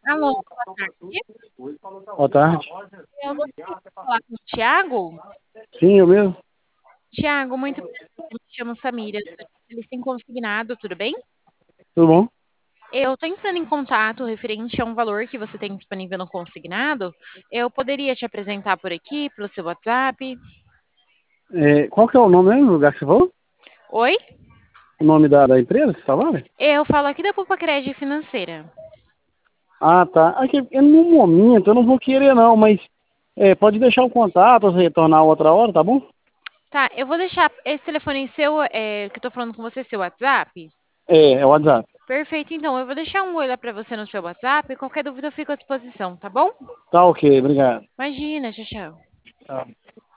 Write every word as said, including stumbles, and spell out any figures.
Alô, boa tarde. Boa tarde. Eu gostaria de falar com o Thiago. Sim, eu mesmo. Thiago, muito prazer. Eu me chamo Samira, sou especialista em consignado, tudo bem? Tudo bom? Eu estou entrando em contato referente a um valor que você tem disponível no consignado. Eu poderia te apresentar por aqui, pelo seu WhatsApp? É, qual que é o nome mesmo do lugar que você falou? Oi? O nome da, da empresa que você falaram? Eu falo aqui da Poupa Crédito Financeira. Ah, tá. Aqui, é no momento eu não vou querer não, mas é, pode deixar o contato, você retornar outra hora, tá bom? Tá, eu vou deixar esse telefone seu, é, que eu tô falando com você, seu WhatsApp. É, é o WhatsApp. Perfeito, então eu vou deixar um oi lá para você no seu WhatsApp. Qualquer dúvida eu fico à disposição, tá bom? Tá ok, obrigado. Imagina, tchau, tchau. Tá.